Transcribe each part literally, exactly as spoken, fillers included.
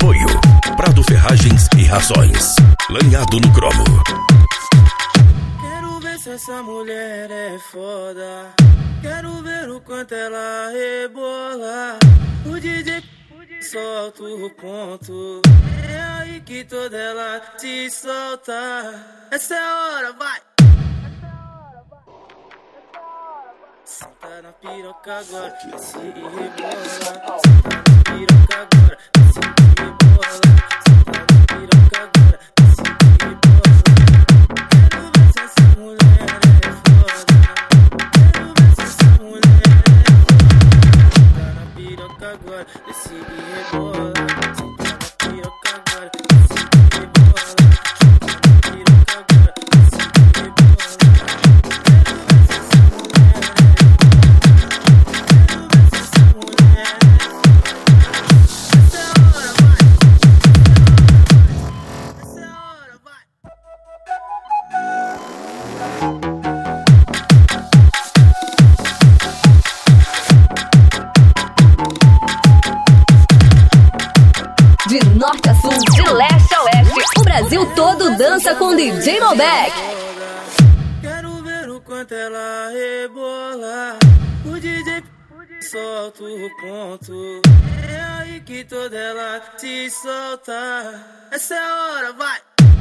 Apoio Prado Ferragens e Rações. Lanhado no cromo. Quero ver se essa mulher é foda. Quero ver o quanto ela rebola. O D J solta o ponto. É aí que toda ela se solta. Essa é a hora, vai! Senta na piroca agora, se rebola. Senta na piroca agora, se rebola. Senta na piroca agora, se rebola. Quero ver se essa mulher é foda. Quero ver se essa mulher é foda. Senta na piroca agora, se rebola. Senta na piroca agora, se rebola. Senta na piroca agora, se De norte a sul, de leste a oeste, o Brasil todo dança com D J Malbec. Quero ver o quanto ela rebola. O D J solta o ponto. É aí que toda ela se solta. Essa é a hora, vai!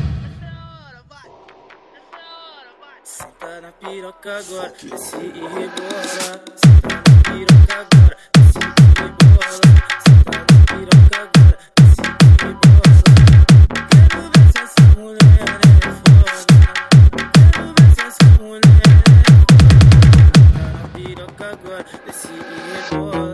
Senta na piroca agora, se rebola. Senta na piroca agora, se rebola. Senta na piroca agora, se rebola. Quero ver se essa mulher é foda. Quero ver se essa mulher é foda. Senta na piroca agora, se rebola.